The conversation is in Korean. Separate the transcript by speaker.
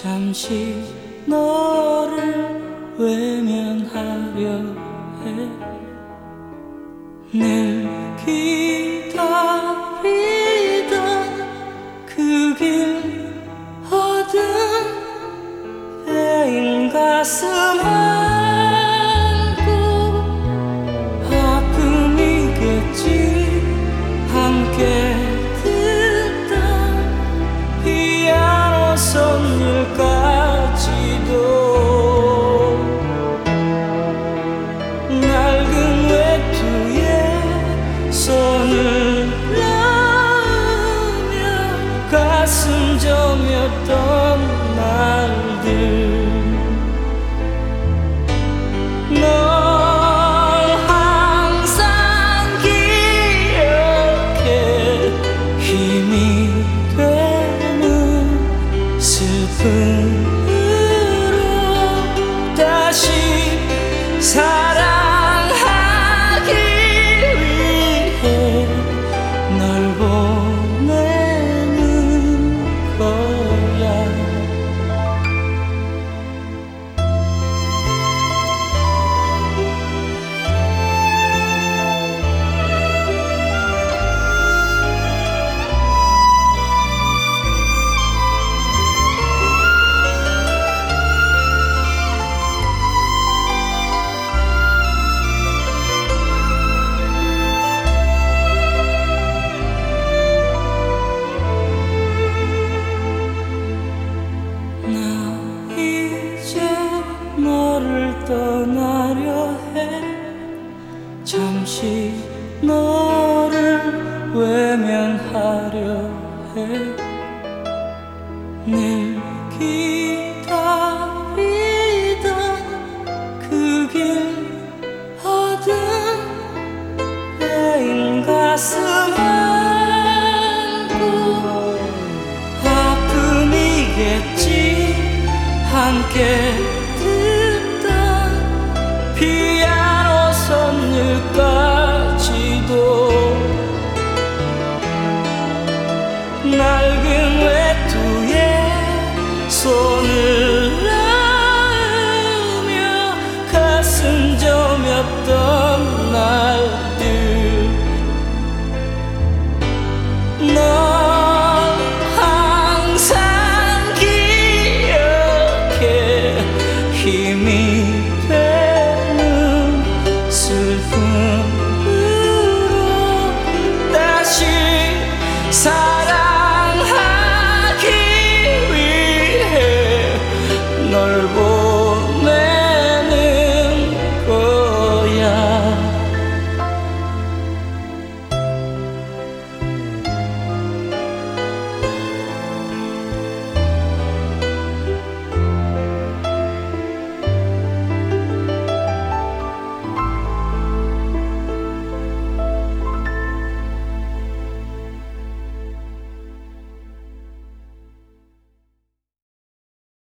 Speaker 1: 잠시 너를 외면하려 해. 늘 기다리던 그 길 어둠 베인 가슴 안고 아픔이겠지 함께 듣던 피아노 선율까지도 낡은 외투에 손을 넣으며 가슴 저몄던 날들 널 항상 기억해 힘이 되는 슬픔으로 다시 사랑하기 위해 널 보내는 거야. 나 이제 너를 떠나려 해. 잠시 너를 외면하려 해. 늘 기다리던 그 길 어둠 베인 가슴 안고 아픔이겠지 함께 듣던 피아노 선율까지도 낡은 외투에 손을 넣으며 가슴 저몄던 날들 널 항상 기억해 힘이 되는 슬픔으로 다시